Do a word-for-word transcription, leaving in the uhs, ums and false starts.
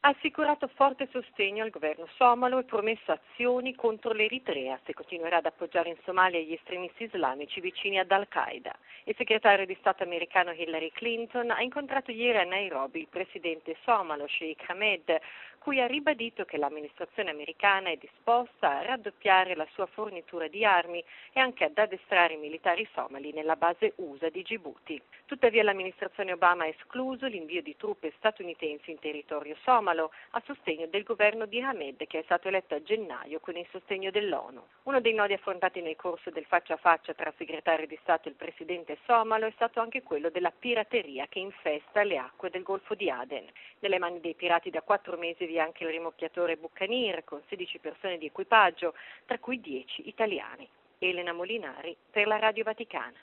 Ha assicurato forte sostegno al governo somalo e promesso azioni contro l'Eritrea se continuerà ad appoggiare in Somalia gli estremisti islamici vicini ad Al-Qaeda. Il segretario di Stato americano Hillary Clinton ha incontrato ieri a Nairobi il presidente somalo Sheikh Ahmed, cui ha ribadito che l'amministrazione americana è disposta a raddoppiare la sua fornitura di armi e anche ad addestrare i militari somali nella base U S A di Djibouti. Tuttavia l'amministrazione Obama ha escluso l'invio di truppe statunitensi in territorio somalo a sostegno del governo di Ahmed, che è stato eletto a gennaio con il sostegno dell'ONU. Uno dei nodi affrontati nel corso del faccia a faccia tra il segretario di Stato e il presidente somalo è stato anche quello della pirateria che infesta le acque del Golfo di Aden. Nelle mani dei pirati da quattro mesi vi è anche il rimorchiatore Buccaneer con sedici persone di equipaggio, tra cui dieci italiani. Elena Molinari per la Radio Vaticana.